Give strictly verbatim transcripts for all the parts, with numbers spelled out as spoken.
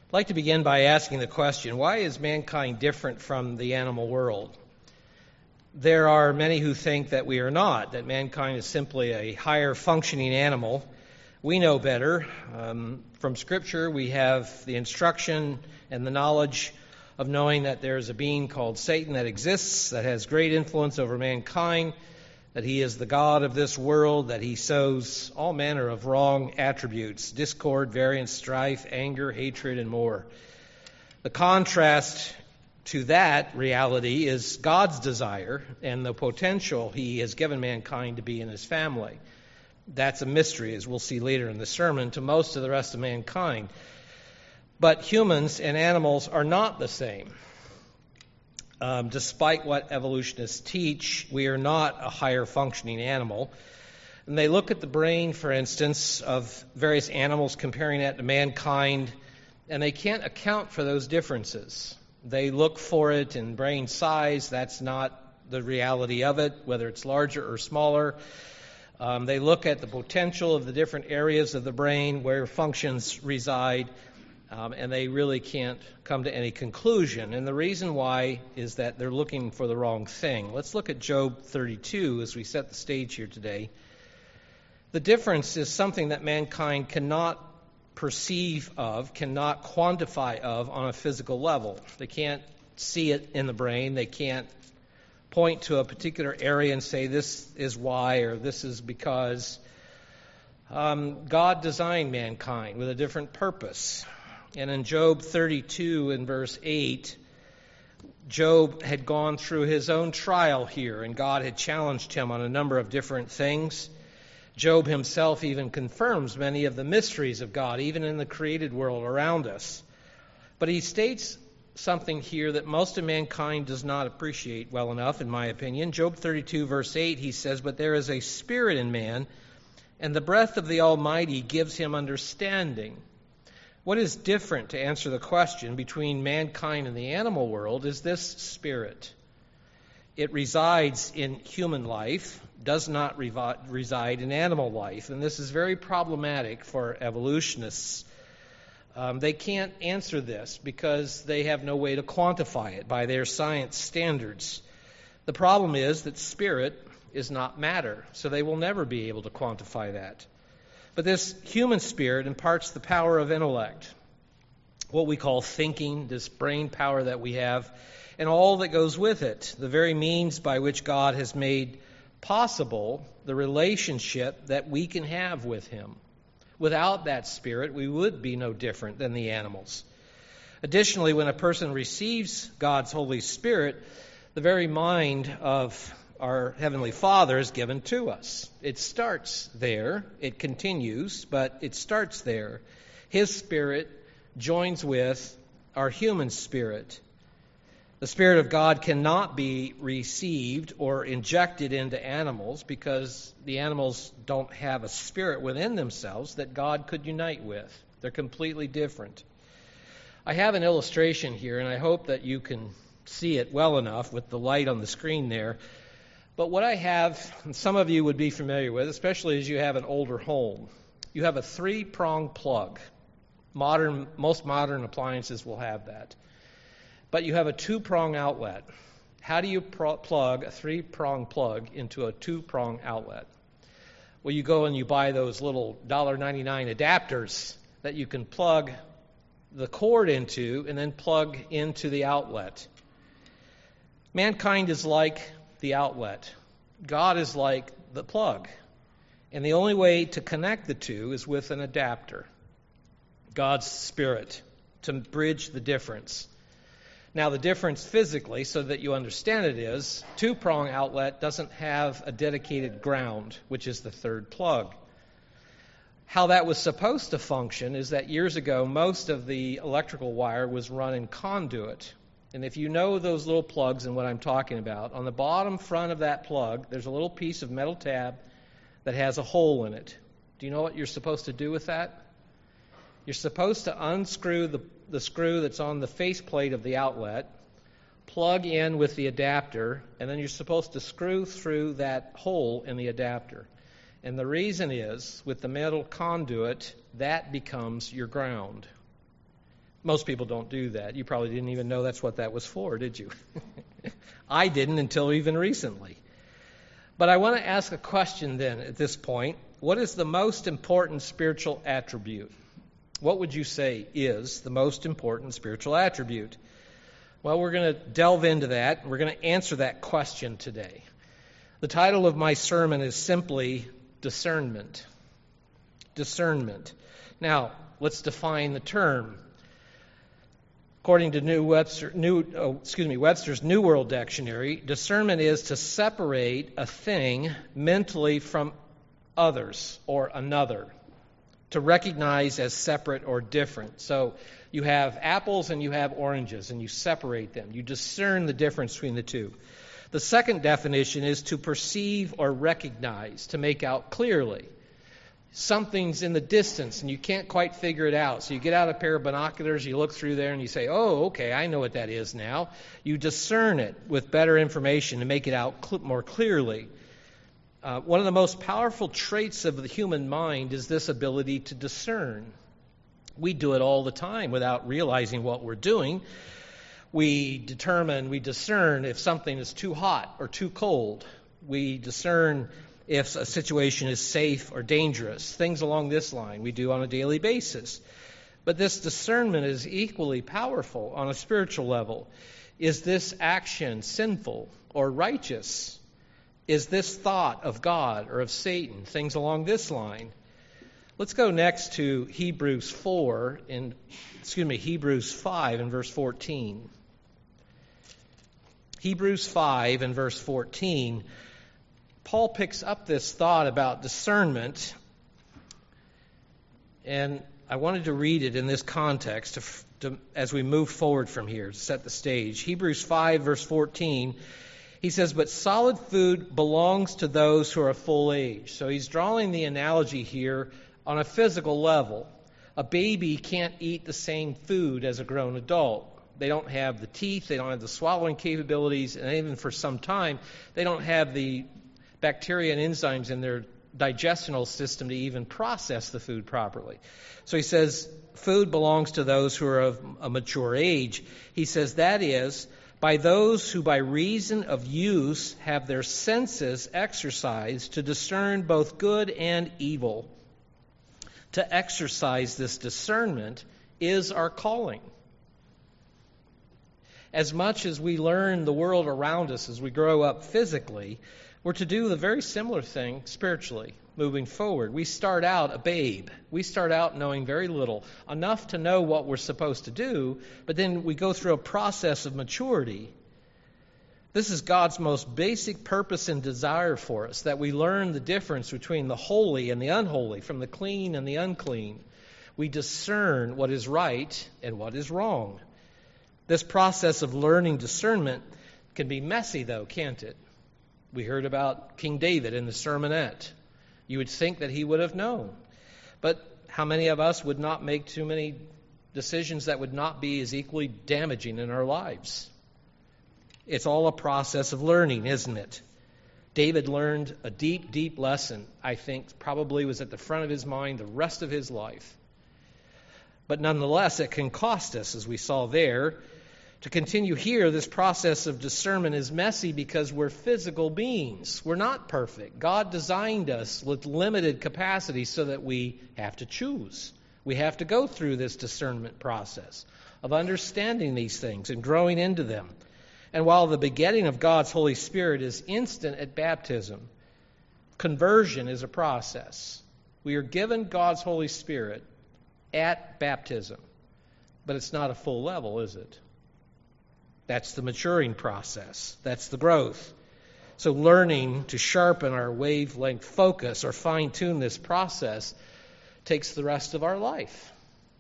I'd like to begin by asking the question, why is mankind different from the animal world? There are many who think that we are not, that mankind is simply a higher functioning animal. We know better. Um, from Scripture, we have the instruction and the knowledge of knowing that there is a being called Satan that exists, that has great influence over mankind, that he is the God of this world, that he sows all manner of wrong attributes, discord, variance, strife, anger, hatred, and more. The contrast to that reality is God's desire and the potential he has given mankind to be in his family. That's a mystery, as we'll see later in the sermon, to most of the rest of mankind. But humans and animals are not the same. Um, despite what evolutionists teach, we are not a higher functioning animal. And they look at the brain, for instance, of various animals, comparing it to mankind, and they can't account for those differences. They look for it in brain size. That's not the reality of it, whether it's larger or smaller. Um, they look at the potential of the different areas of the brain where functions reside, um, and they really can't come to any conclusion. And the reason why is that they're looking for the wrong thing. Let's look at Job thirty-two as we set the stage here today. The difference is something that mankind cannot perceive of, cannot quantify of on a physical level. They can't see it in the brain. They can't point to a particular area and say this is why or this is because. Um, God designed mankind with a different purpose. And in Job thirty-two in verse eight, Job had gone through his own trial here, and God had challenged him on a number of different things. Job himself even confirms many of the mysteries of God, even in the created world around us. But he states something here that most of mankind does not appreciate well enough, in my opinion. Job thirty-two, verse eight, he says, "But there is a spirit in man, and the breath of the Almighty gives him understanding." What is different, to answer the question, between mankind and the animal world is this spirit. It resides in human life, does not revi- reside in animal life. And this is very problematic for evolutionists. Um, they can't answer this because they have no way to quantify it by their science standards. The problem is that spirit is not matter, so they will never be able to quantify that. But this human spirit imparts the power of intellect, what we call thinking, this brain power that we have, and all that goes with it, the very means by which God has made possible the relationship that we can have with him. Without that spirit, we would be no different than the animals. Additionally, when a person receives God's Holy Spirit, the very mind of our Heavenly Father is given to us. It starts there. It continues, but it starts there. His Spirit joins with our human spirit. The Spirit of God cannot be received or injected into animals because the animals don't have a spirit within themselves that God could unite with. They're completely different. I have an illustration here, and I hope that you can see it well enough with the light on the screen there. But what I have, and some of you would be familiar with, especially as you have an older home, you have a three-prong plug. Modern, most modern appliances will have that. But you have a two-prong outlet. How do you pro- plug a three-prong plug into a two-prong outlet? Well, you go and you buy those little one dollar ninety-nine adapters that you can plug the cord into and then plug into the outlet. Mankind is like the outlet. God is like the plug. And the only way to connect the two is with an adapter. God's Spirit, to bridge the difference. Now, the difference physically, so that you understand it, is two-prong outlet doesn't have a dedicated ground, which is the third plug. How that was supposed to function is that years ago, most of the electrical wire was run in conduit. And if you know those little plugs and what I'm talking about, on the bottom front of that plug, there's a little piece of metal tab that has a hole in it. Do you know what you're supposed to do with that? You're supposed to unscrew the, the screw that's on the faceplate of the outlet, plug in with the adapter, and then you're supposed to screw through that hole in the adapter. And the reason is, with the metal conduit, that becomes your ground. Most people don't do that. You probably didn't even know that's what that was for, did you? I didn't until even recently. But I want to ask a question then at this point. What is the most important spiritual attribute? What would you say is the most important spiritual attribute? Well, we're going to delve into that. We're going to answer that question today. The title of my sermon is simply discernment. Discernment. Now, let's define the term. According to New Webster, New, oh, excuse me, Webster's New World Dictionary, discernment is to separate a thing mentally from others or another, to recognize as separate or different. So you have apples and you have oranges, and you separate them. You discern the difference between the two. The second definition is to perceive or recognize, to make out clearly. Something's in the distance and you can't quite figure it out. So you get out a pair of binoculars, you look through there and you say, oh, okay, I know what that is now. You discern it with better information to make it out cl- more clearly. Uh, one of the most powerful traits of the human mind is this ability to discern. We do it all the time without realizing what we're doing. We determine, we discern if something is too hot or too cold. We discern if a situation is safe or dangerous. Things along this line we do on a daily basis. But this discernment is equally powerful on a spiritual level. Is this action sinful or righteous? Is this thought of God or of Satan? Things along this line. Let's go next to Hebrews four in excuse me, Hebrews five and verse fourteen. Hebrews five and verse fourteen. Paul picks up this thought about discernment, and I wanted to read it in this context to, to, as we move forward from here to set the stage. Hebrews five, verse fourteen, he says, but solid food belongs to those who are of full age. So he's drawing the analogy here on a physical level. A baby can't eat the same food as a grown adult. They don't have the teeth, they don't have the swallowing capabilities, and even for some time, they don't have the bacteria and enzymes in their digestional system to even process the food properly. So he says food belongs to those who are of a mature age. He says that is, by those who by reason of use have their senses exercised to discern both good and evil. To exercise this discernment is our calling. As much as we learn the world around us as we grow up physically, we're to do the very similar thing spiritually, moving forward. We start out a babe. We start out knowing very little, enough to know what we're supposed to do, but then we go through a process of maturity. This is God's most basic purpose and desire for us, that we learn the difference between the holy and the unholy, from the clean and the unclean. We discern what is right and what is wrong. This process of learning discernment can be messy, though, can't it? We heard about King David in the sermonette. You would think that he would have known. But how many of us would not make too many decisions that would not be as equally damaging in our lives? It's all a process of learning, isn't it? David learned a deep, deep lesson, I think probably was at the front of his mind the rest of his life. But nonetheless, it can cost us, as we saw there. To continue here, this process of discernment is messy because we're physical beings. We're not perfect. God designed us with limited capacity so that we have to choose. We have to go through this discernment process of understanding these things and growing into them. And while the begetting of God's Holy Spirit is instant at baptism, conversion is a process. We are given God's Holy Spirit at baptism, but it's not a full level, is it? That's the maturing process. That's the growth. So learning to sharpen our wavelength focus or fine-tune this process takes the rest of our life.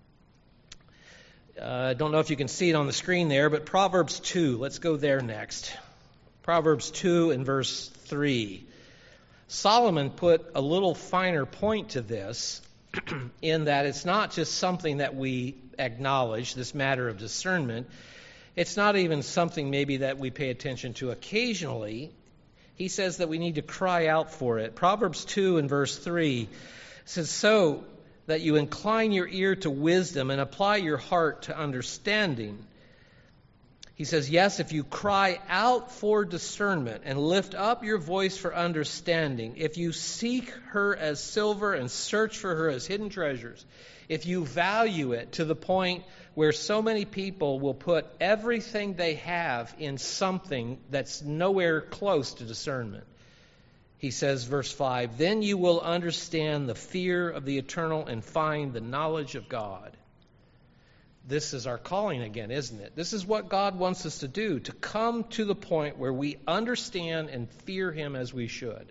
Uh, I don't know if you can see it on the screen there, but Proverbs two, let's go there next. Proverbs two and verse three. Solomon put a little finer point to this in that it's not just something that we acknowledge, this matter of discernment. It's not even something maybe that we pay attention to occasionally. He says that we need to cry out for it. Proverbs two and verse three says, so that you incline your ear to wisdom and apply your heart to understanding. He says, yes, if you cry out for discernment and lift up your voice for understanding, if you seek her as silver and search for her as hidden treasures, if you value it to the point where so many people will put everything they have in something that's nowhere close to discernment. He says, verse five, then you will understand the fear of the eternal and find the knowledge of God. This is our calling again, isn't it? This is what God wants us to do, to come to the point where we understand and fear Him as we should.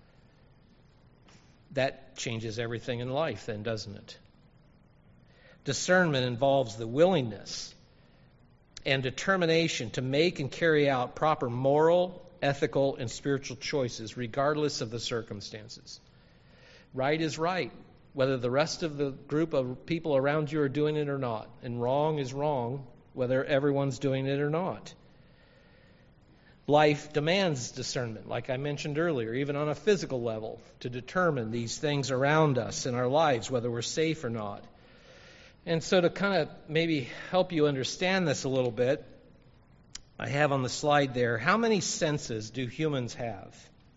That changes everything in life then, doesn't it? Discernment involves the willingness and determination to make and carry out proper moral, ethical, and spiritual choices, regardless of the circumstances. Right is right, whether the rest of the group of people around you are doing it or not. And wrong is wrong, whether everyone's doing it or not. Life demands discernment, like I mentioned earlier, even on a physical level, to determine these things around us in our lives, whether we're safe or not. And so to kind of maybe help you understand this a little bit, I have on the slide there, how many senses do humans have?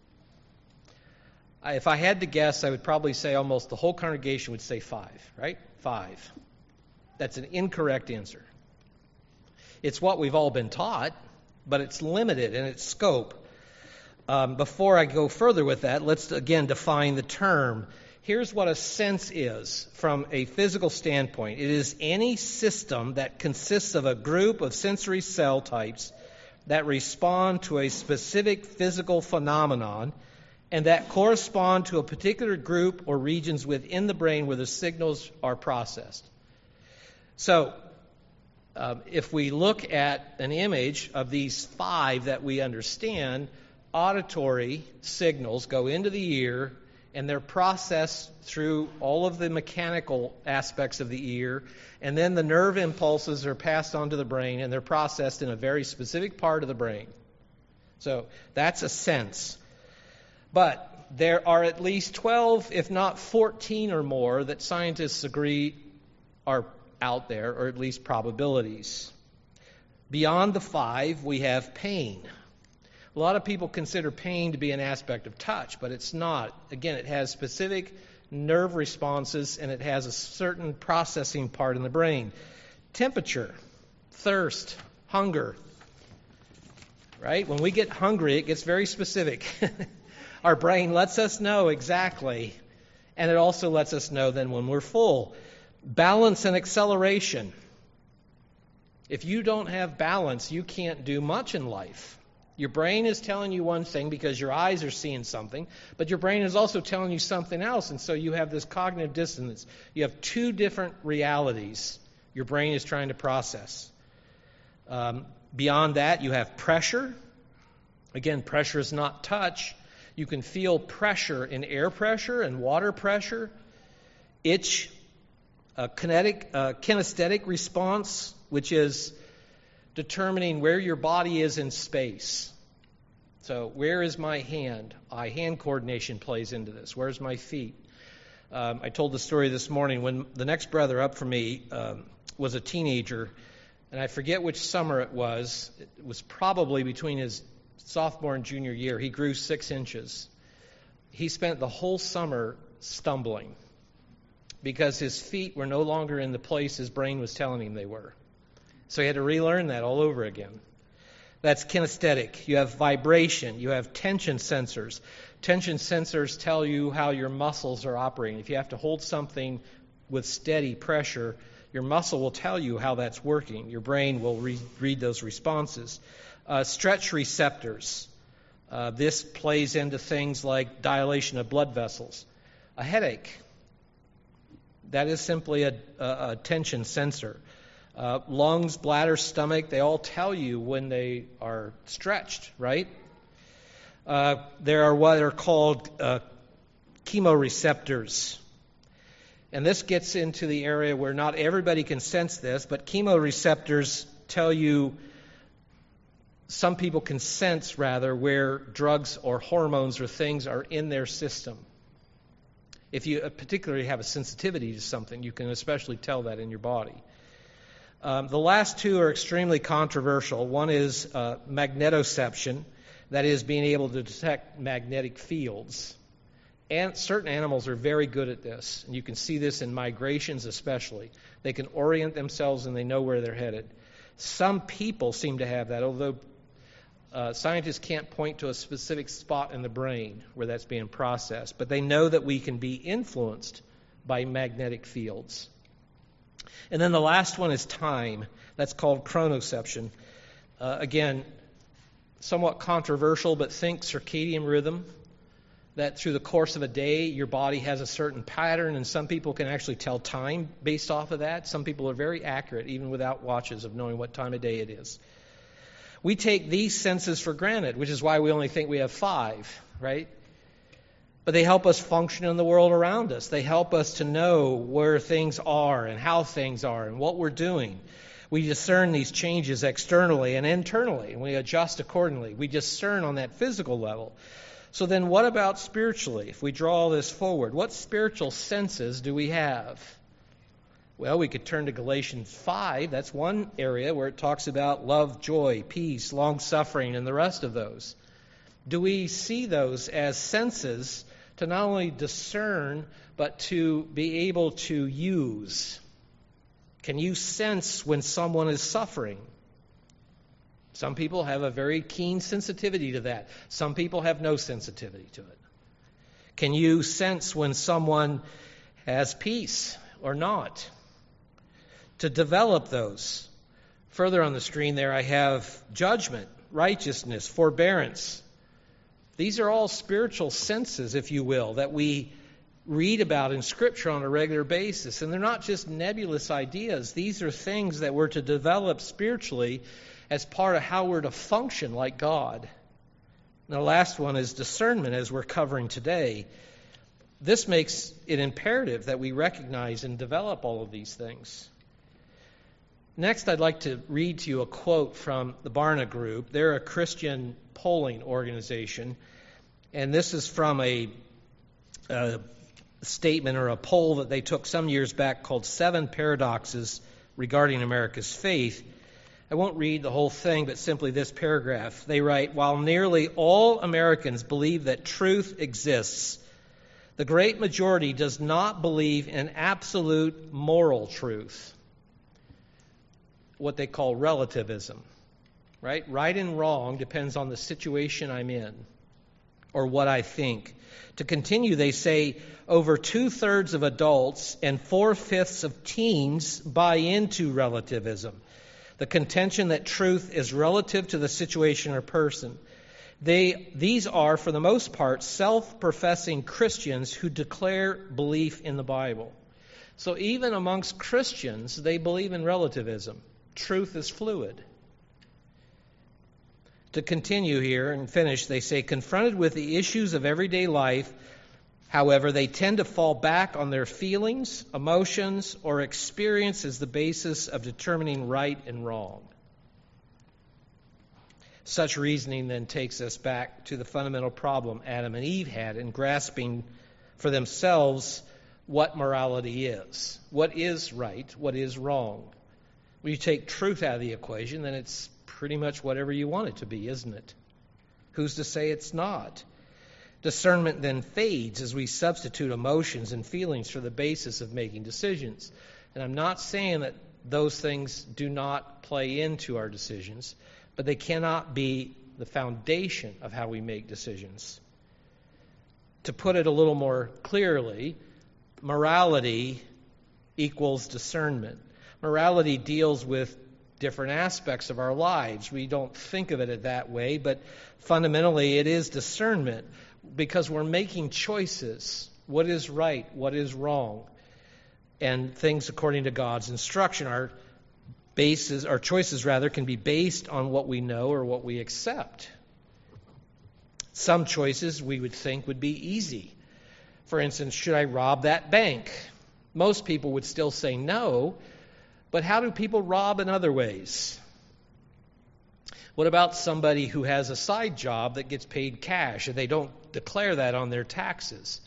If I had to guess, I would probably say almost the whole congregation would say five, right? Five. That's an incorrect answer. It's what we've all been taught, but it's limited in its scope. Um, before I go further with that, let's again define the term. Here's what a sense is from a physical standpoint. It is any system that consists of a group of sensory cell types that respond to a specific physical phenomenon and that correspond to a particular group or regions within the brain where the signals are processed. So, um, if we look at an image of these five that we understand, auditory signals go into the ear and they're processed through all of the mechanical aspects of the ear, and then the nerve impulses are passed on to the brain and they're processed in a very specific part of the brain. So, that's a sense. But there are at least twelve, if not fourteen or more, that scientists agree are out there, or at least probabilities. Beyond the five, we have pain. A lot of people consider pain to be an aspect of touch, but it's not. Again, it has specific nerve responses, and it has a certain processing part in the brain. Temperature, thirst, hunger. Right? When we get hungry, it gets very specific. Our brain lets us know exactly, and it also lets us know then when we're full. Balance and acceleration. If you don't have balance, you can't do much in life. Your brain is telling you one thing because your eyes are seeing something, but your brain is also telling you something else, and so you have this cognitive dissonance. You have two different realities your brain is trying to process. Um, beyond that, you have pressure. Again, pressure is not touch. You can feel pressure in air pressure and water pressure. Itch, a kinetic, uh, kinesthetic response, which is determining where your body is in space. So where is my hand? Eye hand coordination plays into this. Where's my feet? Um, I told the story this morning when the next brother up from me um, was a teenager, and I forget which summer it was. It was probably between his sophomore and junior year. He grew six inches. He spent the whole summer stumbling because his feet were no longer in the place his brain was telling him they were. So he had to relearn that all over again. That's kinesthetic. You have vibration. You have tension sensors. Tension sensors tell you how your muscles are operating. If you have to hold something with steady pressure, your muscle will tell you how that's working. Your brain will re- read those responses. Uh, stretch receptors. Uh, this plays into things like dilation of blood vessels. A headache. That is simply a, a, a tension sensor. Uh, lungs, bladder, stomach, they all tell you when they are stretched, right? Uh, there are what are called uh, chemoreceptors. And this gets into the area where not everybody can sense this, but chemoreceptors tell you, some people can sense, rather, where drugs or hormones or things are in their system. If you particularly have a sensitivity to something, you can especially tell that in your body. Um, the last two are extremely controversial. One is uh, magnetoception, that is, being able to detect magnetic fields. And certain animals are very good at this, and you can see this in migrations especially. They can orient themselves and they know where they're headed. Some people seem to have that, although uh, scientists can't point to a specific spot in the brain where that's being processed. But they know that we can be influenced by magnetic fields. And then the last one is time. That's called chronoception. Uh, again, somewhat controversial, but think circadian rhythm. That through the course of a day, your body has a certain pattern, and some people can actually tell time based off of that. Some people are very accurate, even without watches, of knowing what time of day it is. We take these senses for granted, which is why we only think we have five, right? But they help us function in the world around us. They help us to know where things are and how things are and what we're doing. We discern these changes externally and internally, and we adjust accordingly. We discern on that physical level. So then what about spiritually? If we draw all this forward, what spiritual senses do we have? Well, we could turn to Galatians five. That's one area where it talks about love, joy, peace, long-suffering, and the rest of those. Do we see those as senses to not only discern, but to be able to use? Can you sense when someone is suffering? Some people have a very keen sensitivity to that. Some people have no sensitivity to it. Can you sense when someone has peace or not? To develop those. Further on the screen there, I have judgment, righteousness, forbearance. These are all spiritual senses, if you will, that we read about in Scripture on a regular basis. And they're not just nebulous ideas. These are things that we're to develop spiritually as part of how we're to function like God. And the last one is discernment, as we're covering today. This makes it imperative that we recognize and develop all of these things. Next, I'd like to read to you a quote from the Barna Group. They're a Christian polling organization, and this is from a, a statement or a poll that they took some years back called Seven Paradoxes Regarding America's Faith. I won't read the whole thing, but simply this paragraph. They write, while nearly all Americans believe that truth exists, the great majority does not believe in absolute moral truth, what they call relativism, right? Right and wrong depends on the situation I'm in or what I think. To continue, they say over two-thirds of adults and four-fifths of teens buy into relativism, the contention that truth is relative to the situation or person. They, these are, for the most part, self-professing Christians who declare belief in the Bible. So even amongst Christians, they believe in relativism. Truth is fluid. To continue here and finish, they say, confronted with the issues of everyday life, however, they tend to fall back on their feelings, emotions, or experience as the basis of determining right and wrong. Such reasoning then takes us back to the fundamental problem Adam and Eve had in grasping for themselves what morality is. What is right? What is wrong? When you take truth out of the equation, then it's pretty much whatever you want it to be, isn't it? Who's to say it's not? Discernment then fades as we substitute emotions and feelings for the basis of making decisions. And I'm not saying that those things do not play into our decisions, but they cannot be the foundation of how we make decisions. To put it a little more clearly, morality equals discernment. Morality deals with different aspects of our lives. We don't think of it that way, but fundamentally it is discernment because we're making choices. What is right? What is wrong? And things according to God's instruction. Our bases, our choices rather, can be based on what we know or what we accept. Some choices we would think would be easy. For instance, should I rob that bank? Most people would still say no. But how do people rob in other ways? What about somebody who has a side job that gets paid cash and they don't declare that on their taxes?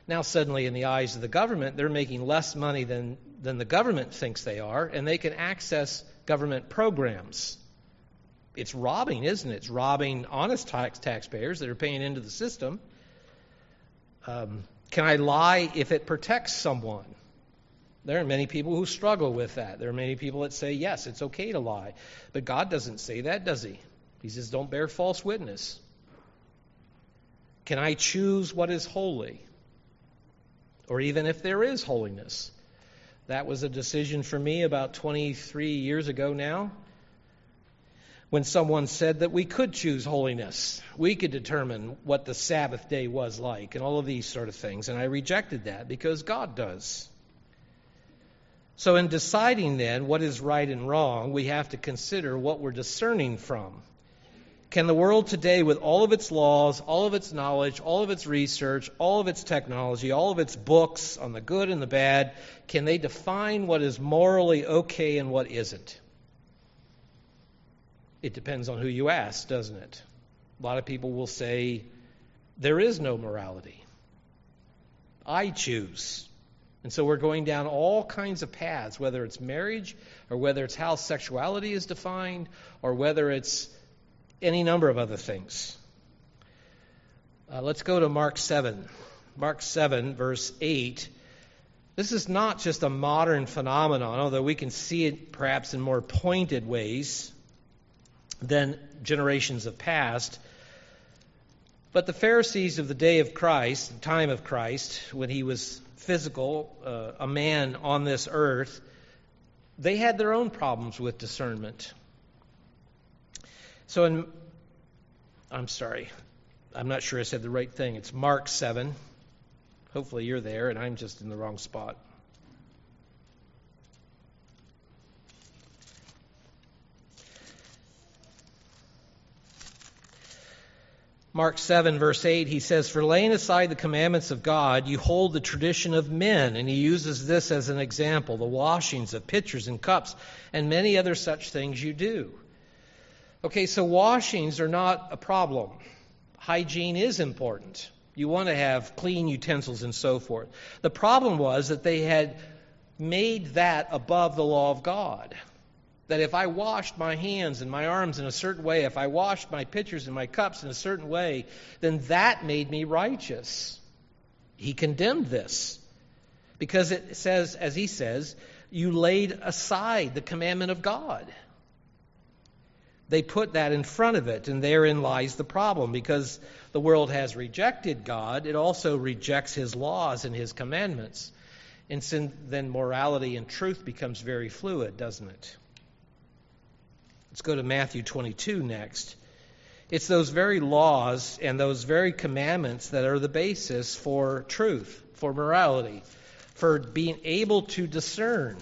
Now suddenly in the eyes of the government, they're making less money than, than the government thinks they are, and they can access government programs. It's robbing, isn't it? It's robbing honest tax taxpayers that are paying into the system. Um, can I lie if it protects someone? There are many people who struggle with that. There are many people that say, yes, it's okay to lie. But God doesn't say that, does he? He says, don't bear false witness. Can I choose what is holy? Or even if there is holiness. That was a decision for me about twenty-three years ago now, when someone said that we could choose holiness. We could determine what the Sabbath day was like and all of these sort of things. And I rejected that because God does. So in deciding then what is right and wrong, we have to consider what we're discerning from. Can the world today, with all of its laws, all of its knowledge, all of its research, all of its technology, all of its books on the good and the bad, can they define what is morally okay and what isn't? It depends on who you ask, doesn't it? A lot of people will say, there is no morality. I choose. And so we're going down all kinds of paths, whether it's marriage, or whether it's how sexuality is defined, or whether it's any number of other things. Uh, let's go to Mark seven. Mark seven, verse eight. This is not just a modern phenomenon, although we can see it perhaps in more pointed ways than generations of past. But the Pharisees of the day of Christ, the time of Christ, when he was physical, uh, a man on this earth, they had their own problems with discernment. So in, I'm sorry, I'm not sure I said the right thing. It's Mark seven. Hopefully you're there and I'm just in the wrong spot. Mark seven, verse eight, he says, "For laying aside the commandments of God, you hold the tradition of men." And he uses this as an example, the washings of pitchers and cups, and many other such things you do. Okay, so washings are not a problem. Hygiene is important. You want to have clean utensils and so forth. The problem was that they had made that above the law of God. That if I washed my hands and my arms in a certain way, if I washed my pitchers and my cups in a certain way, then that made me righteous. He condemned this because it says, as he says, you laid aside the commandment of God. They put that in front of it, and therein lies the problem. Because the world has rejected God, it also rejects his laws and his commandments. And then morality and truth becomes very fluid, doesn't it? Let's go to Matthew twenty-two next. It's those very laws and those very commandments that are the basis for truth, for morality, for being able to discern.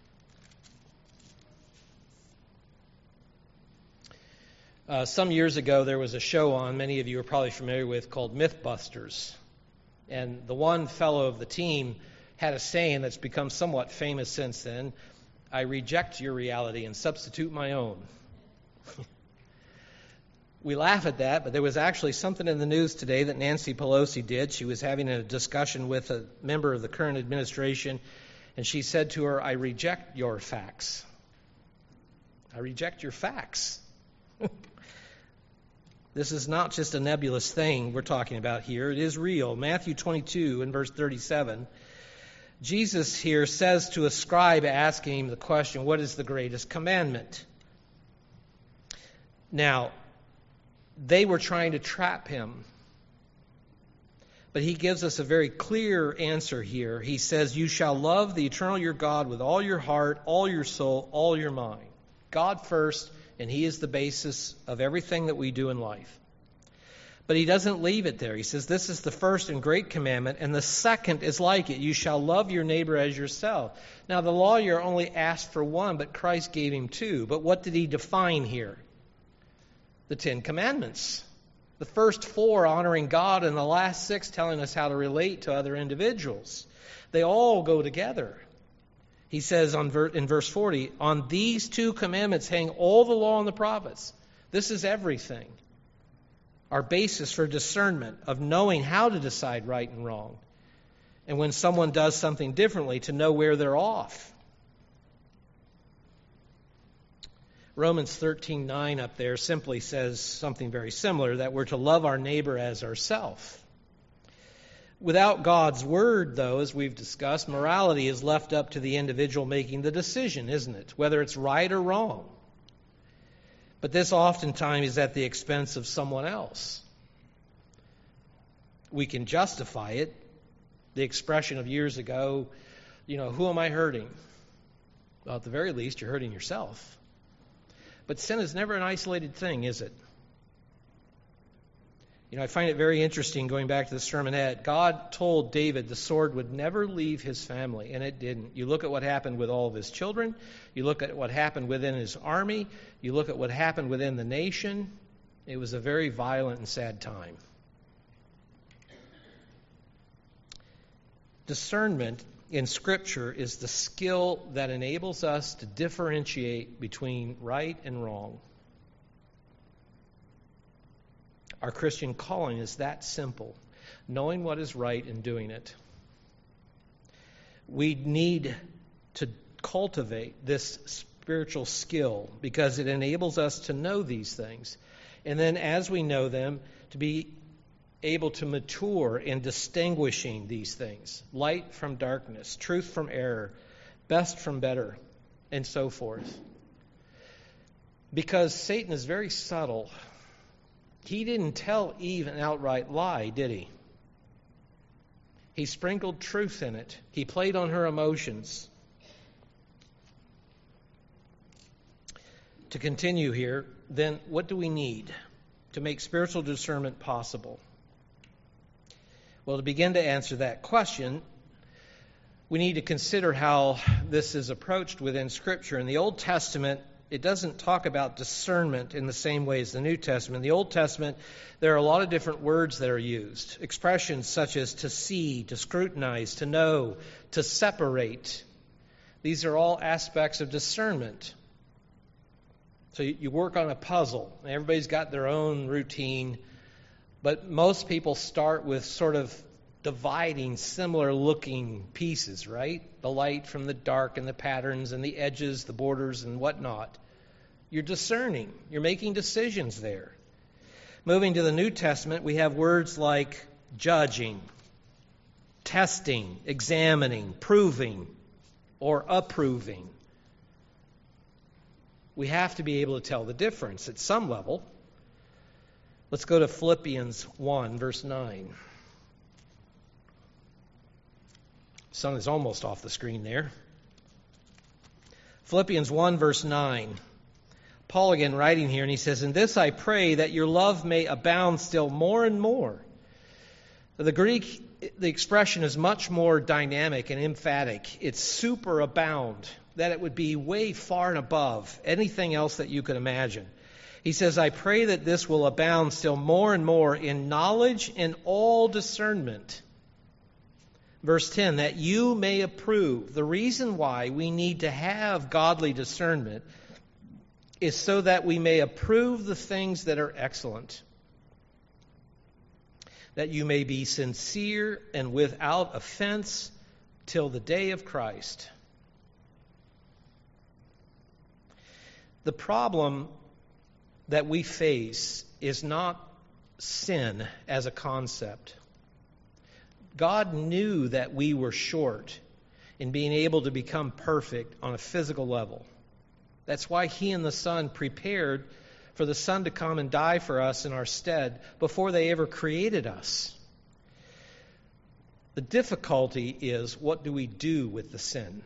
Uh, some years ago, there was a show on, many of you are probably familiar with, called Mythbusters. And the one fellow of the team had a saying that's become somewhat famous since then: "I reject your reality and substitute my own." We laugh at that, but there was actually something in the news today that Nancy Pelosi did. She was having a discussion with a member of the current administration, and she said to her, "I reject your facts." I reject your facts. This is not just a nebulous thing we're talking about here. It is real. Matthew twenty-two and verse thirty-seven. Jesus here says to a scribe asking him the question, what is the greatest commandment? Now, they were trying to trap him. But he gives us a very clear answer here. He says, you shall love the eternal your God with all your heart, all your soul, all your mind. God first, and he is the basis of everything that we do in life. But he doesn't leave it there. He says, this is the first and great commandment, and the second is like it. You shall love your neighbor as yourself. Now, the lawyer only asked for one, but Christ gave him two. But what did he define here? The Ten Commandments. The first four honoring God, and the last six telling us how to relate to other individuals. They all go together. He says on ver- in verse forty, on these two commandments hang all the law and the prophets. This is everything. Our basis for discernment, of knowing how to decide right and wrong. And when someone does something differently, to know where they're off. Romans thirteen nine up there simply says something very similar, that we're to love our neighbor as ourselves. Without God's word, though, as we've discussed, morality is left up to the individual making the decision, isn't it? Whether it's right or wrong. But this oftentimes is at the expense of someone else. We can justify it. The expression of years ago, you know, who am I hurting? Well, at the very least, you're hurting yourself. But sin is never an isolated thing, is it? You know, I find it very interesting, going back to the sermonette. God told David the sword would never leave his family, and it didn't. You look at what happened with all of his children. You look at what happened within his army. You look at what happened within the nation. It was a very violent and sad time. Discernment in Scripture is the skill that enables us to differentiate between right and wrong. Our Christian calling is that simple, knowing what is right and doing it. We need to cultivate this spiritual skill because it enables us to know these things. And then as we know them, to be able to mature in distinguishing these things, light from darkness, truth from error, best from better, and so forth. Because Satan is very subtle. He didn't tell Eve an outright lie, did he? He sprinkled truth in it. He played on her emotions. To continue here, then what do we need to make spiritual discernment possible? Well, to begin to answer that question, we need to consider how this is approached within Scripture. In the Old Testament, it doesn't talk about discernment in the same way as the New Testament. In the Old Testament, there are a lot of different words that are used. Expressions such as to see, to scrutinize, to know, to separate. These are all aspects of discernment. So you work on a puzzle. Everybody's got their own routine. But most people start with sort of dividing similar looking pieces, right? The light from the dark and the patterns and the edges, the borders and whatnot. You're discerning. You're making decisions there. Moving to the New Testament, we have words like judging, testing, examining, proving, or approving. We have to be able to tell the difference at some level. Let's go to Philippians one, verse nine. Sun is almost off the screen there. Philippians one, verse nine. Paul again writing here, and he says, "In this I pray that your love may abound still more and more." The Greek, the expression is much more dynamic and emphatic. It's superabound, that it would be way far and above anything else that you could imagine. He says, "I pray that this will abound still more and more in knowledge and all discernment." Verse ten, "that you may approve." The reason why we need to have godly discernment is so that we may approve the things that are excellent. That you may be sincere and without offense till the day of Christ. The problem that we face is not sin as a concept. God knew that we were short in being able to become perfect on a physical level. That's why He and the Son prepared for the Son to come and die for us in our stead before they ever created us. The difficulty is, what do we do with the sin?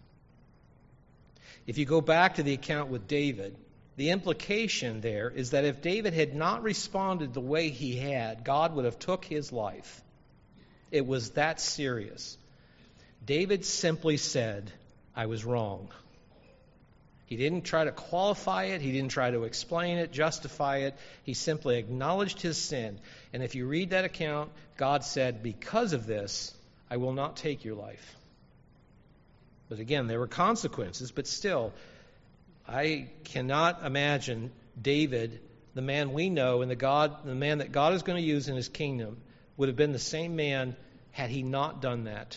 If you go back to the account with David, the implication there is that if David had not responded the way he had, God would have took his life. It was that serious. David simply said, "I was wrong." He didn't try to qualify it. He didn't try to explain it, justify it. He simply acknowledged his sin. And if you read that account, God said, "Because of this, I will not take your life." But again, there were consequences, but still, I cannot imagine David, the man we know and the God, the man that God is going to use in His kingdom, would have been the same man had he not done that.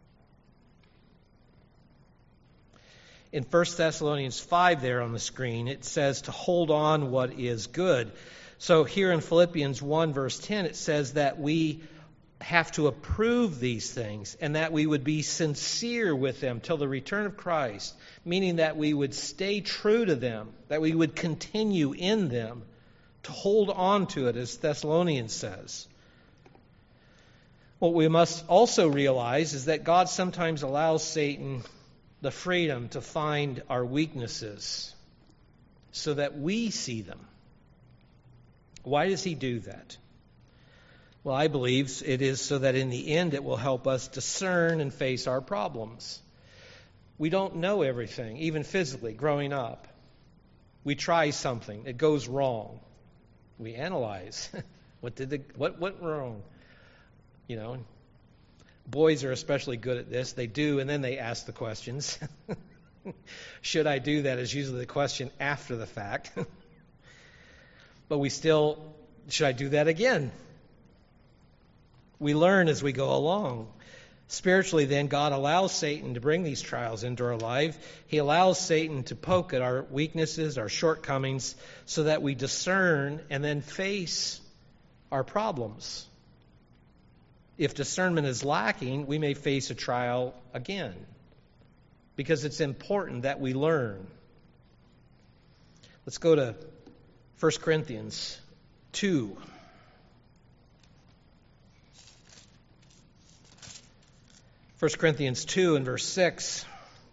In First Thessalonians five there on the screen, it says to hold on what is good. So here in Philippians one, verse ten, it says that we have to approve these things and that we would be sincere with them till the return of Christ, meaning that we would stay true to them, that we would continue in them, to hold on to it, as Thessalonians says. What we must also realize is that God sometimes allows Satan the freedom to find our weaknesses so that we see them. Why does he do that? Well, I believe it is so that in the end it will help us discern and face our problems. We don't know everything, even physically, growing up. We try something, it goes wrong. We analyze. what did the, what went wrong? You know, boys are especially good at this. They do, and then they ask the questions. Should I do that is usually the question after the fact. But we still, should I do that again? We learn as we go along. Spiritually, then, God allows Satan to bring these trials into our life. He allows Satan to poke at our weaknesses, our shortcomings, so that we discern and then face our problems. If discernment is lacking, we may face a trial again, because it's important that we learn. Let's go to First Corinthians two. First Corinthians two and verse six.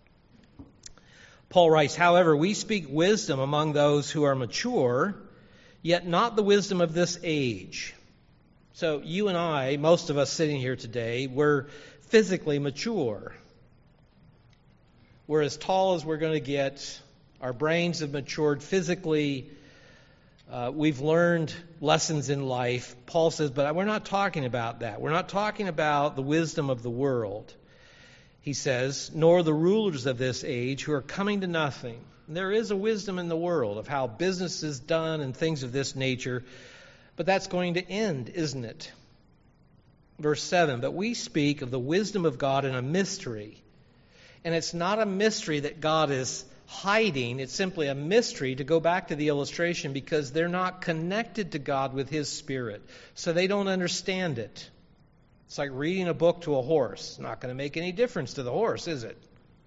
Paul writes, "However, we speak wisdom among those who are mature, yet not the wisdom of this age." So you and I, most of us sitting here today, we're physically mature. We're as tall as we're going to get. Our brains have matured physically. Uh, we've learned lessons in life. Paul says, but we're not talking about that. We're not talking about the wisdom of the world. He says, nor the rulers of this age who are coming to nothing. There is a wisdom in the world of how business is done and things of this nature, but that's going to end, isn't it? Verse seven, but we speak of the wisdom of God in a mystery. And it's not a mystery that God is hiding. It's simply a mystery, to go back to the illustration, because they're not connected to God with His Spirit. So they don't understand it. It's like reading a book to a horse. It's not going to make any difference to the horse, is it?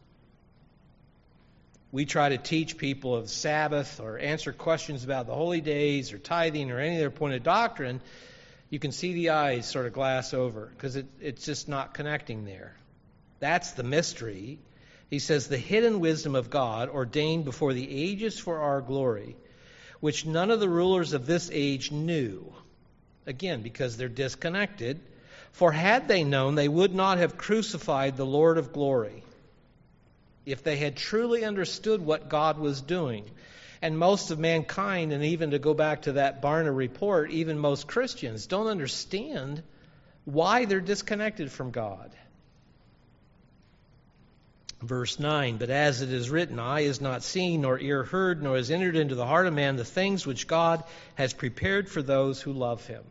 We try to teach people of Sabbath or answer questions about the holy days or tithing or any other point of doctrine. You can see the eyes sort of glass over because it, it's just not connecting there. That's the mystery. He says, the hidden wisdom of God ordained before the ages for our glory, which none of the rulers of this age knew. Again, because they're disconnected. For had they known, they would not have crucified the Lord of glory. If they had truly understood what God was doing. And most of mankind, and even to go back to that Barna report, even most Christians don't understand why they're disconnected from God. Verse nine, but as it is written, eye is not seen, nor ear heard, nor has entered into the heart of man the things which God has prepared for those who love Him.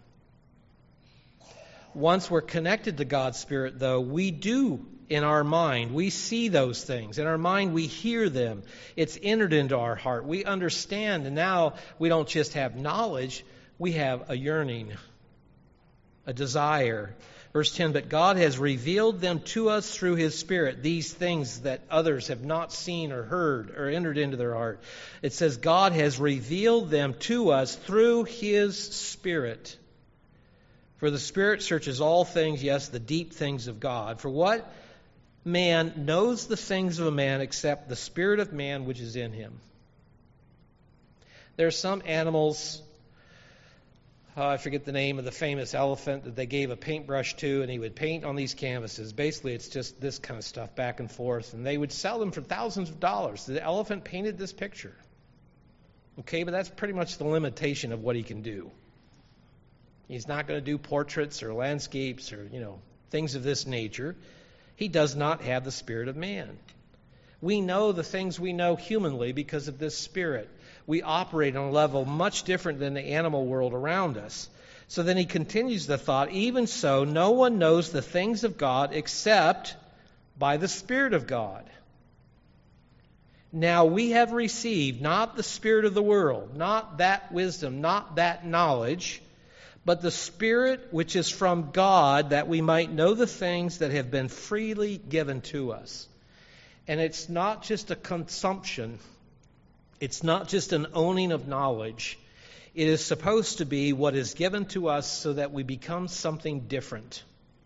Once we're connected to God's Spirit, though, we do, in our mind, we see those things. In our mind, we hear them. It's entered into our heart. We understand, and now we don't just have knowledge, we have a yearning, a desire. Verse ten, but God has revealed them to us through His Spirit, these things that others have not seen or heard or entered into their heart. It says God has revealed them to us through His Spirit. For the Spirit searches all things, yes, the deep things of God. For what man knows the things of a man except the spirit of man which is in him? There are some animals, uh, I forget the name of the famous elephant that they gave a paintbrush to, and he would paint on these canvases. Basically, it's just this kind of stuff back and forth, and they would sell them for thousands of dollars. The elephant painted this picture. Okay, but that's pretty much the limitation of what he can do. He's not going to do portraits or landscapes or, you know, things of this nature. He does not have the spirit of man. We know the things we know humanly because of this Spirit. We operate on a level much different than the animal world around us. So then he continues the thought, even so, no one knows the things of God except by the Spirit of God. Now we have received not the spirit of the world, not that wisdom, not that knowledge, but the Spirit which is from God, that we might know the things that have been freely given to us. And it's not just a consumption. It's not just an owning of knowledge. It is supposed to be what is given to us so that we become something different.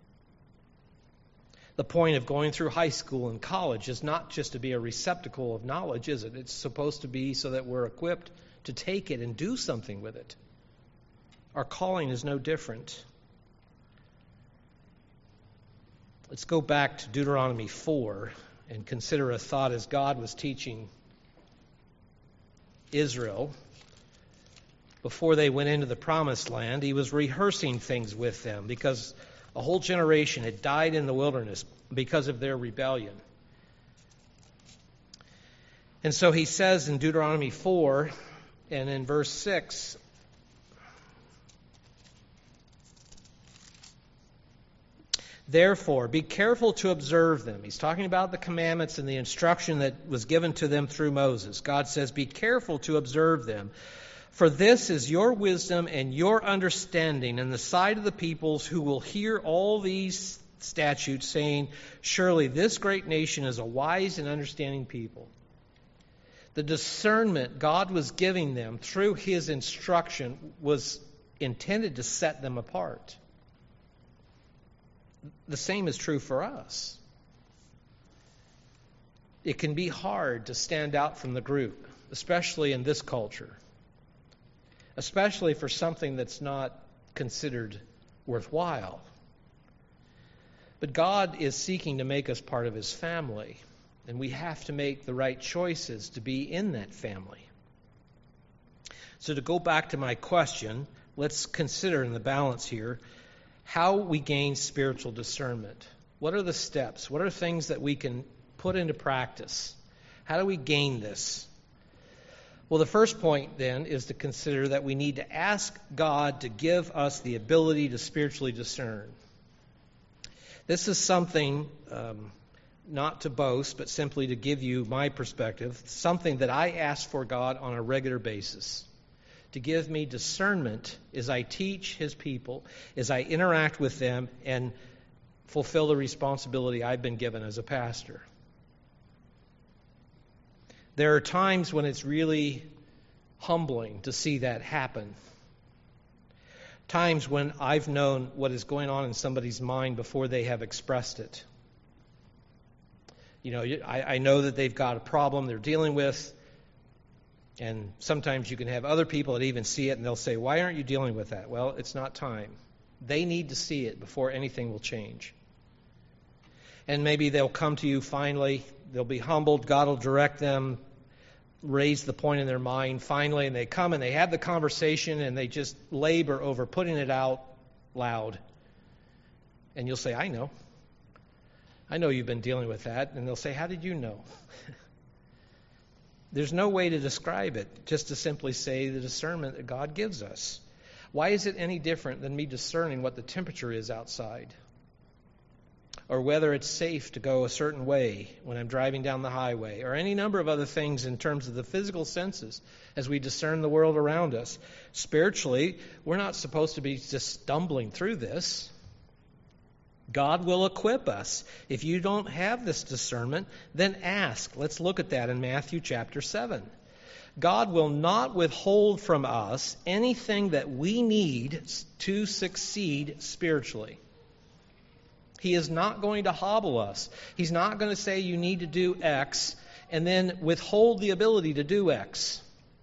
The point of going through high school and college is not just to be a receptacle of knowledge, is it? It's supposed to be so that we're equipped to take it and do something with it. Our calling is no different. Let's go back to Deuteronomy four and consider a thought as God was teaching Israel. Before they went into the promised land, he was rehearsing things with them because a whole generation had died in the wilderness because of their rebellion. And so he says in Deuteronomy four and in verse six, therefore, be careful to observe them. He's talking about the commandments and the instruction that was given to them through Moses. God says, be careful to observe them. For this is your wisdom and your understanding in the sight of the peoples who will hear all these statutes, saying, surely this great nation is a wise and understanding people. The discernment God was giving them through his instruction was intended to set them apart. The same is true for us. It can be hard to stand out from the group, especially in this culture. Especially for something that's not considered worthwhile. But God is seeking to make us part of his family, and we have to make the right choices to be in that family. So to go back to my question, let's consider in the balance here how we gain spiritual discernment. What are the steps? What are things that we can put into practice? How do we gain this? Well, the first point then is to consider that we need to ask God to give us the ability to spiritually discern. This is something, um, not to boast, but simply to give you my perspective, something that I ask for God on a regular basis. To give me discernment as I teach his people, as I interact with them, and fulfill the responsibility I've been given as a pastor. There are times when it's really humbling to see that happen. Times when I've known what is going on in somebody's mind before they have expressed it. You know, I, I know that they've got a problem they're dealing with, and sometimes you can have other people that even see it, and they'll say, why aren't you dealing with that? Well, it's not time. They need to see it before anything will change. And maybe they'll come to you finally. They'll be humbled. God will direct them, raise the point in their mind finally, and they come and they have the conversation and they just labor over putting it out loud. And you'll say, I know. I know you've been dealing with that. And they'll say, how did you know? There's no way to describe it, just to simply say the discernment that God gives us. Why is it any different than me discerning what the temperature is outside? Or whether it's safe to go a certain way when I'm driving down the highway, or any number of other things in terms of the physical senses as we discern the world around us. Spiritually, we're not supposed to be just stumbling through this. God will equip us. If you don't have this discernment, then ask. Let's look at that in Matthew chapter seven. God will not withhold from us anything that we need to succeed spiritually. He is not going to hobble us. He's not going to say you need to do X and then withhold the ability to do X.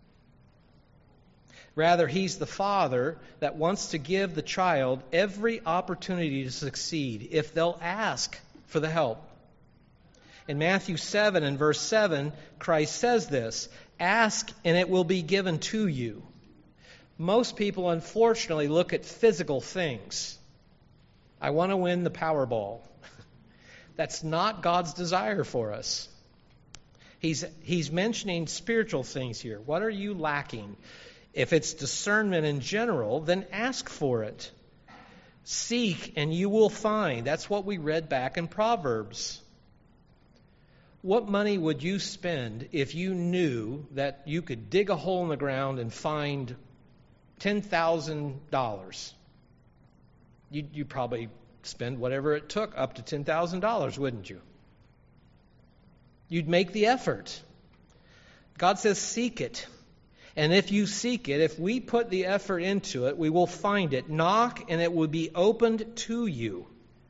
Rather, he's the father that wants to give the child every opportunity to succeed if they'll ask for the help. In Matthew seven and verse seven, Christ says this, ask and it will be given to you. Most people, unfortunately, look at physical things. I want to win the Powerball. That's not God's desire for us. He's, he's mentioning spiritual things here. What are you lacking? If it's discernment in general, then ask for it. Seek and you will find. That's what we read back in Proverbs. What money would you spend if you knew that you could dig a hole in the ground and find ten thousand dollars? You'd, you'd probably spend whatever it took, up to ten thousand dollars, wouldn't you? You'd make the effort. God says, seek it. And if you seek it, if we put the effort into it, we will find it. Knock, and it will be opened to you.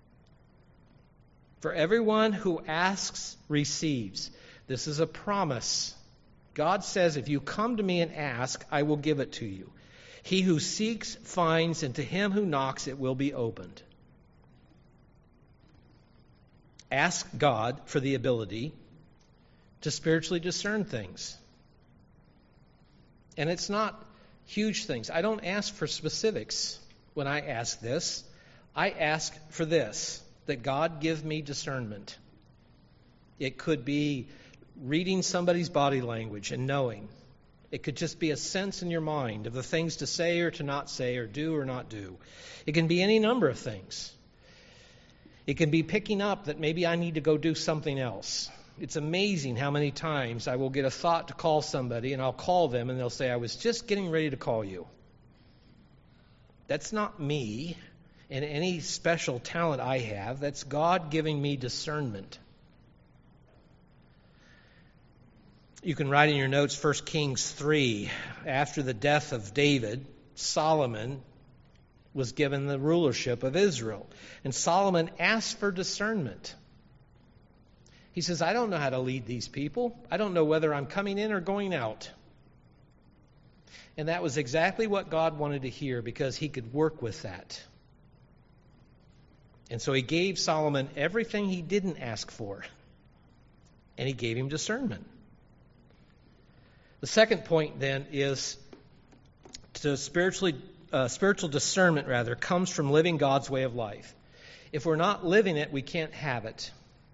For everyone who asks, receives. This is a promise. God says, if you come to me and ask, I will give it to you. He who seeks, finds, and to him who knocks, it will be opened. Ask God for the ability to spiritually discern things. And it's not huge things. I don't ask for specifics when I ask this. I ask for this, that God give me discernment. It could be reading somebody's body language and knowing. It could just be a sense in your mind of the things to say or to not say or do or not do. It can be any number of things. It can be picking up that maybe I need to go do something else. It's amazing how many times I will get a thought to call somebody, and I'll call them, and they'll say, I was just getting ready to call you. That's not me and any special talent I have. That's God giving me discernment. You can write in your notes First Kings three. After the death of David, Solomon was given the rulership of Israel. And Solomon asked for discernment. He says, I don't know how to lead these people. I don't know whether I'm coming in or going out. And that was exactly what God wanted to hear, because he could work with that. And so he gave Solomon everything he didn't ask for. And he gave him discernment. The second point then is to spiritually, uh, spiritual discernment rather comes from living God's way of life. If we're not living it, we can't have it.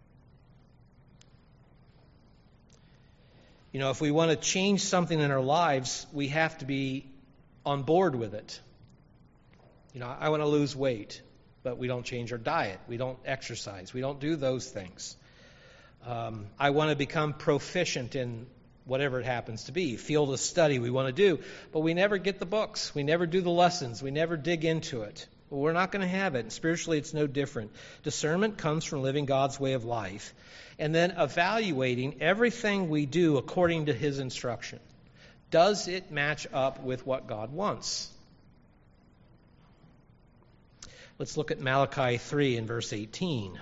You know, if we want to change something in our lives, we have to be on board with it. You know, I want to lose weight, but we don't change our diet. We don't exercise. We don't do those things. Um, I want to become proficient in whatever it happens to be, field of study we want to do, but we never get the books. We never do the lessons. We never dig into it. Well, we're not going to have it. And spiritually, it's no different. Discernment comes from living God's way of life and then evaluating everything we do according to his instruction. Does it match up with what God wants? Let's look at Malachi three and verse eighteen.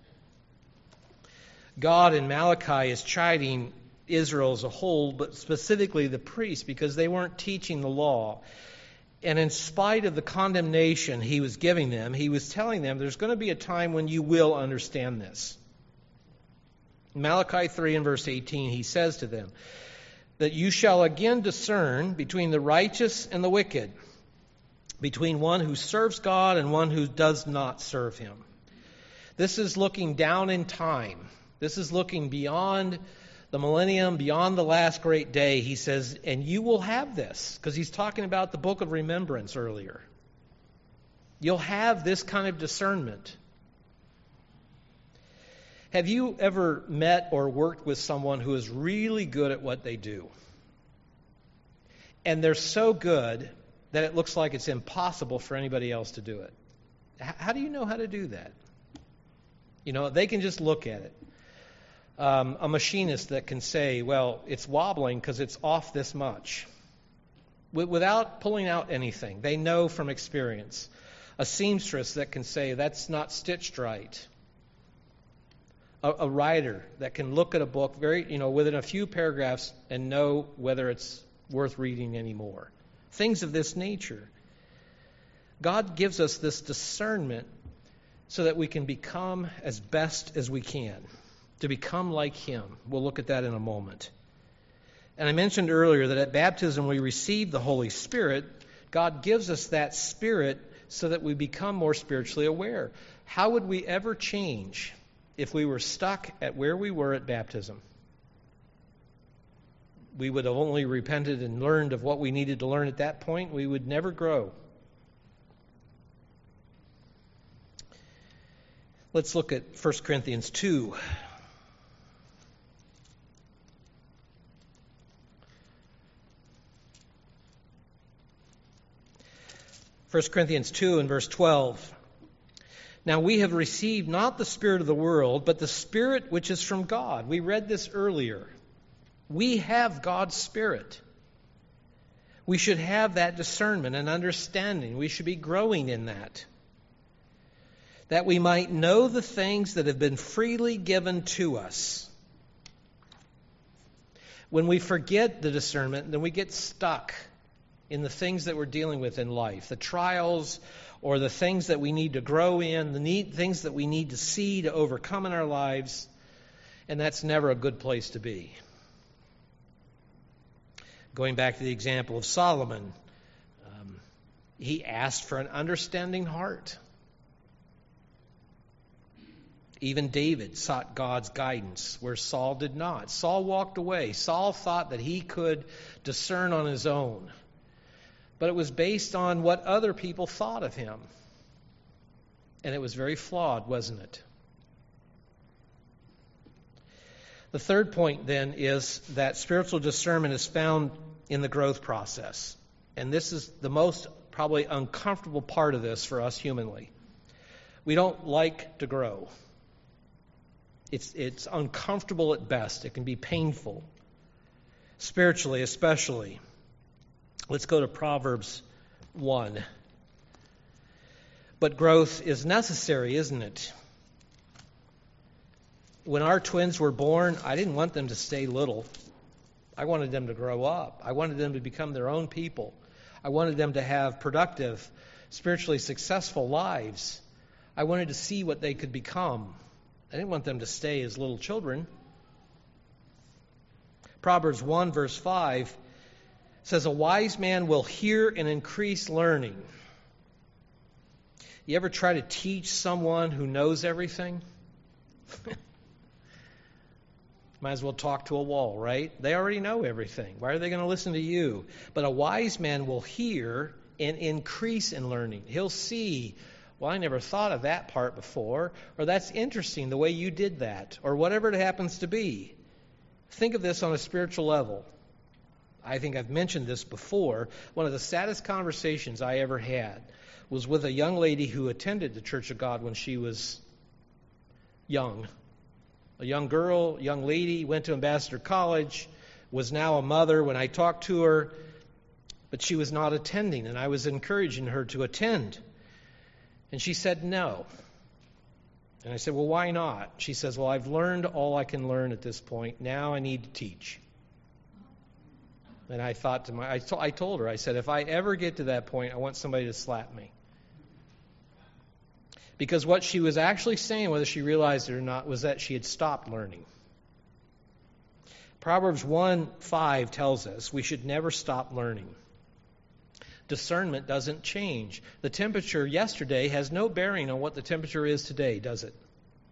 God in Malachi is chiding Israel as a whole, but specifically the priests, because they weren't teaching the law. And in spite of the condemnation he was giving them, he was telling them there's going to be a time when you will understand this. In Malachi three and verse eighteen, he says to them that you shall again discern between the righteous and the wicked, between one who serves God and one who does not serve him. This is looking down in time. This is looking beyond the millennium, beyond the last great day. He says, and you will have this, because he's talking about the book of remembrance earlier. You'll have this kind of discernment. Have you ever met or worked with someone who is really good at what they do? And they're so good that it looks like it's impossible for anybody else to do it. How do you know how to do that? You know, they can just look at it. Um, a machinist that can say, well, it's wobbling because it's off this much, w- without pulling out anything. They know from experience. A seamstress that can say, that's not stitched right. A, a writer that can look at a book very, you know, within a few paragraphs and know whether it's worth reading anymore. Things of this nature. God gives us this discernment so that we can become as best as we can. To become like him. We'll look at that in a moment. And I mentioned earlier that at baptism we receive the Holy Spirit. God gives us that Spirit so that we become more spiritually aware. How would we ever change if we were stuck at where we were at baptism? we would have only repented and learned of what we needed to learn at that point, we would never grow. Let's look at First Corinthians two. First Corinthians two and verse twelve. Now we have received not the spirit of the world, but the Spirit which is from God. We read this earlier. We have God's Spirit. We should have that discernment and understanding. We should be growing in that. That we might know the things that have been freely given to us. When we forget the discernment, then we get stuck in the things that we're dealing with in life, the trials or the things that we need to grow in, the need, things that we need to see to overcome in our lives, and that's never a good place to be. Going back to the example of Solomon, um, he asked for an understanding heart. Even David sought God's guidance where Saul did not. Saul walked away. Saul thought that he could discern on his own. But it was based on what other people thought of him. And it was very flawed, wasn't it? The third point then is that spiritual discernment is found in the growth process. And this is the most probably uncomfortable part of this for us humanly. We don't like to grow. It's, it's uncomfortable at best. It can be painful, spiritually especially. Let's go to Proverbs one. But growth is necessary, isn't it? When our twins were born, I didn't want them to stay little. I wanted them to grow up. I wanted them to become their own people. I wanted them to have productive, spiritually successful lives. I wanted to see what they could become. I didn't want them to stay as little children. Proverbs one, verse five says, a wise man will hear and increase learning. You ever try to teach someone who knows everything? Might as well talk to a wall, right? They already know everything. Why are they going to listen to you? But a wise man will hear and increase in learning. He'll see, well, I never thought of that part before, or that's interesting the way you did that, or whatever it happens to be. Think of this on a spiritual level. I think I've mentioned this before. One of the saddest conversations I ever had was with a young lady who attended the Church of God when she was young. A young girl, young lady, went to Ambassador College, was now a mother when I talked to her, but she was not attending, and I was encouraging her to attend. And she said no. And I said, well, why not? She says, well, I've learned all I can learn at this point. Now I need to teach. And I thought to my, I, to, I told her, I said, if I ever get to that point, I want somebody to slap me. Because what she was actually saying, whether she realized it or not, was that she had stopped learning. Proverbs one five tells us we should never stop learning. Discernment doesn't change. The temperature yesterday has no bearing on what the temperature is today, does it?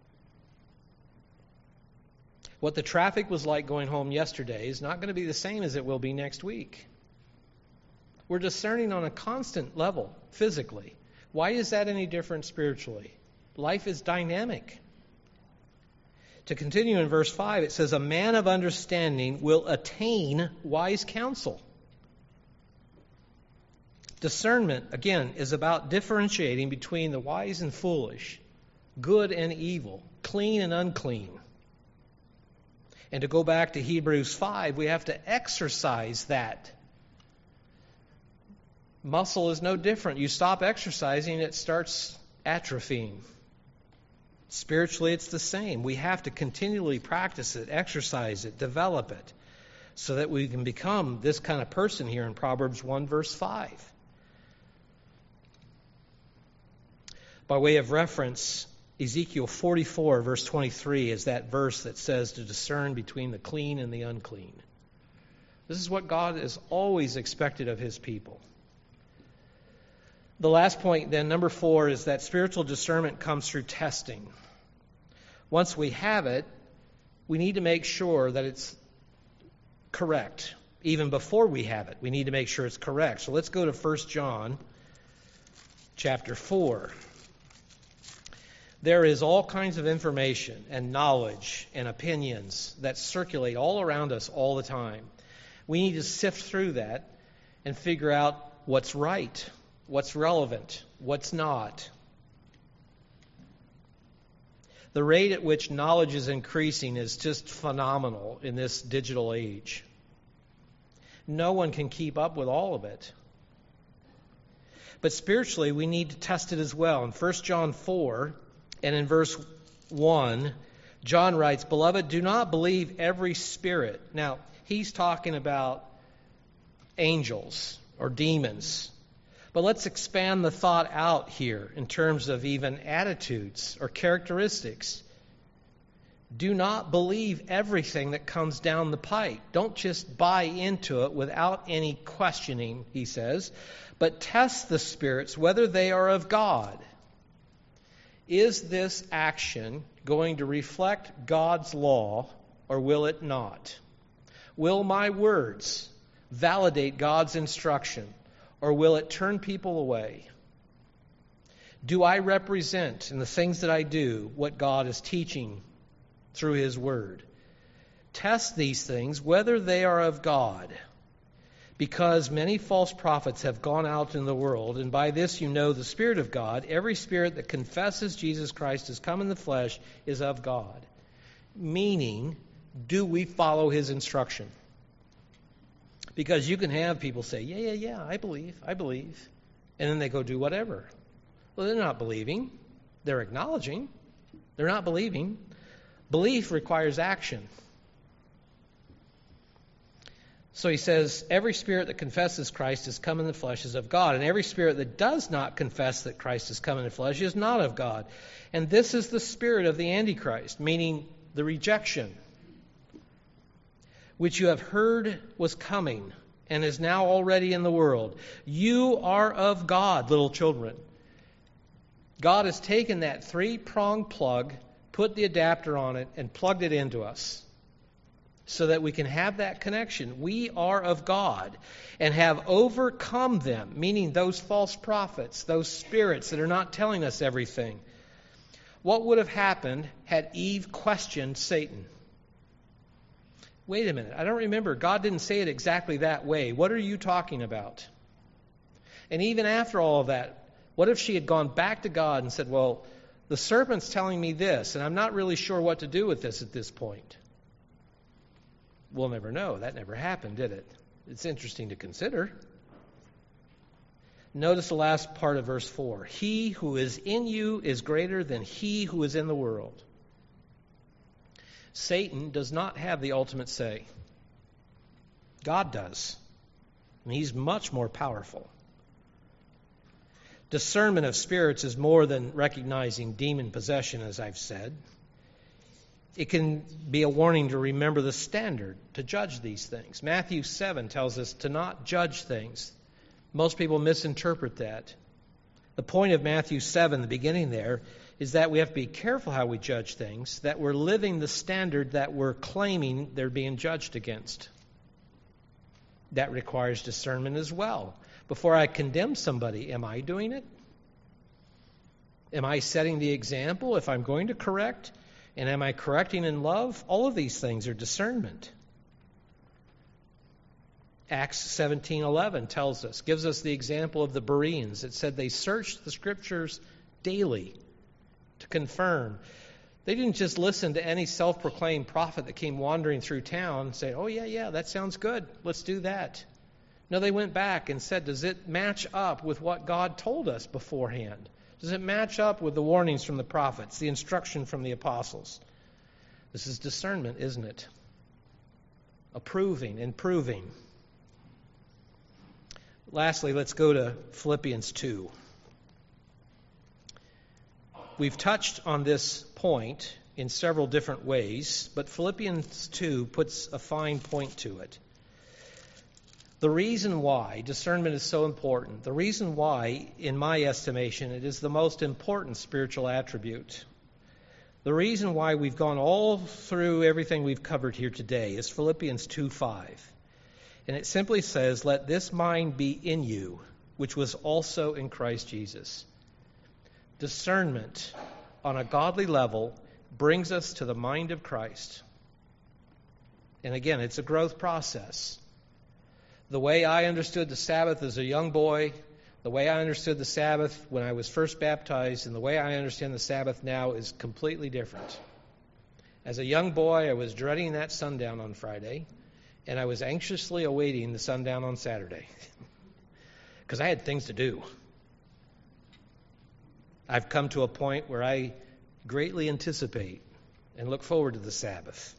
What the traffic was like going home yesterday is not going to be the same as it will be next week. We're discerning on a constant level, physically. Why is that any different spiritually? Life is dynamic. To continue in verse five, it says, a man of understanding will attain wise counsel. Discernment, again, is about differentiating between the wise and foolish, good and evil, clean and unclean. And to go back to Hebrews five, we have to exercise that. Muscle is no different. You stop exercising, it starts atrophying. Spiritually, it's the same. We have to continually practice it, exercise it, develop it, so that we can become this kind of person here in Proverbs one, verse five. By way of reference, Ezekiel forty-four, verse twenty-three is that verse that says to discern between the clean and the unclean. This is what God has always expected of His people. The last point, then, number four, is that spiritual discernment comes through testing. Once we have it, we need to make sure that it's correct. Even before we have it, we need to make sure it's correct. So let's go to First John chapter four. There is all kinds of information and knowledge and opinions that circulate all around us all the time. We need to sift through that and figure out what's right, what's relevant, what's not. The rate at which knowledge is increasing is just phenomenal in this digital age. No one can keep up with all of it. But spiritually, we need to test it as well. In First John four and in verse one, John writes, "Beloved, do not believe every spirit." Now, he's talking about angels or demons. But let's expand the thought out here in terms of even attitudes or characteristics. Do not believe everything that comes down the pike. Don't just buy into it without any questioning, he says, but test the spirits whether they are of God. Is this action going to reflect God's law or will it not? Will my words validate God's instruction or will it turn people away? Do I represent in the things that I do what God is teaching through His Word? Test these things whether they are of God, because many false prophets have gone out in the world, and by this you know the Spirit of God. Every spirit that confesses Jesus Christ has come in the flesh is of God. Meaning, do we follow His instruction? Because you can have people say, yeah, yeah, yeah, I believe, I believe, and then they go do whatever. Well, they're not believing. They're acknowledging. They're not believing. Belief requires action. So he says, every spirit that confesses Christ has come in the flesh is of God, and every spirit that does not confess that Christ has come in the flesh is not of God. And this is the spirit of the Antichrist, meaning the rejection, which you have heard was coming and is now already in the world. You are of God, little children. God has taken that three-pronged plug, put the adapter on it, and plugged it into us so that we can have that connection. We are of God and have overcome them, meaning those false prophets, those spirits that are not telling us everything. What would have happened had Eve questioned Satan? Wait a minute, I don't remember. God didn't say it exactly that way. What are you talking about? And even after all of that, what if she had gone back to God and said, well, the serpent's telling me this, and I'm not really sure what to do with this at this point? We'll never know. That never happened, did it? It's interesting to consider. Notice the last part of verse four. He who is in you is greater than he who is in the world. Satan does not have the ultimate say. God does. And he's much more powerful. Discernment of spirits is more than recognizing demon possession, as I've said. It can be a warning to remember the standard, to judge these things. Matthew seven tells us to not judge things. Most people misinterpret that. The point of Matthew seven, the beginning there, is that we have to be careful how we judge things, that we're living the standard that we're claiming they're being judged against. That requires discernment as well. Before I condemn somebody, am I doing it? Am I setting the example if I'm going to correct? And am I correcting in love? All of these things are discernment. Acts seventeen eleven tells us, gives us the example of the Bereans. It said they searched the Scriptures daily to confirm. They didn't just listen to any self-proclaimed prophet that came wandering through town and say, oh, yeah, yeah, that sounds good. Let's do that. No, they went back and said, does it match up with what God told us beforehand? Does it match up with the warnings from the prophets, the instruction from the apostles? This is discernment, isn't it? Approving and proving. Lastly, let's go to Philippians two. We've touched on this point in several different ways, but Philippians two puts a fine point to it. The reason why discernment is so important, the reason why, in my estimation, it is the most important spiritual attribute. The reason why we've gone all through everything we've covered here today is Philippians two five. And it simply says, "Let this mind be in you, which was also in Christ Jesus." Discernment on a godly level brings us to the mind of Christ. And again, it's a growth process. The way I understood the Sabbath as a young boy, the way I understood the Sabbath when I was first baptized, and the way I understand the Sabbath now is completely different. As a young boy, I was dreading that sundown on Friday, and I was anxiously awaiting the sundown on Saturday because I had things to do. I've come to a point where I greatly anticipate and look forward to the Sabbath.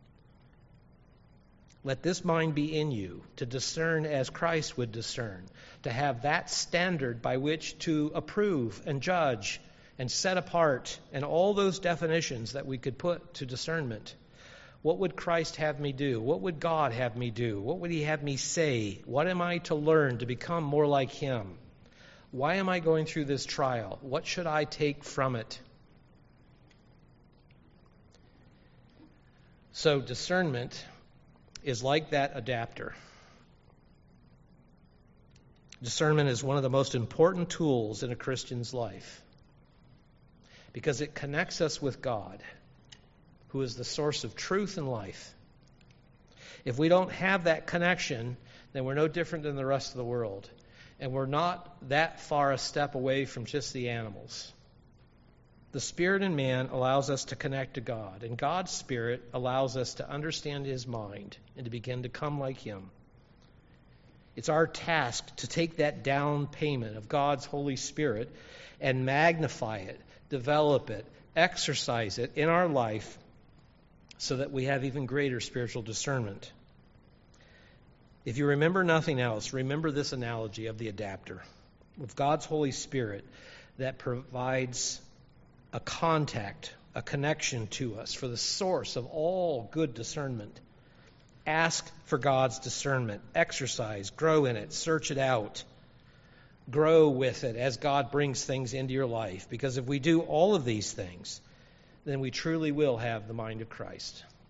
Let this mind be in you, to discern as Christ would discern, to have that standard by which to approve and judge and set apart, and all those definitions that we could put to discernment. What would Christ have me do? What would God have me do? What would He have me say? What am I to learn to become more like Him? Why am I going through this trial? What should I take from it? So discernment is like that adapter. Discernment is one of the most important tools in a Christian's life because it connects us with God, who is the source of truth and life. If we don't have that connection, then we're no different than the rest of the world. And we're not that far a step away from just the animals. The Spirit in man allows us to connect to God, and God's Spirit allows us to understand His mind and to begin to come like Him. It's our task to take that down payment of God's Holy Spirit and magnify it, develop it, exercise it in our life so that we have even greater spiritual discernment. If you remember nothing else, remember this analogy of the adapter, of God's Holy Spirit that provides a contact, a connection to us for the source of all good discernment. Ask for God's discernment. Exercise, grow in it, search it out. Grow with it as God brings things into your life. Because if we do all of these things, then we truly will have the mind of Christ.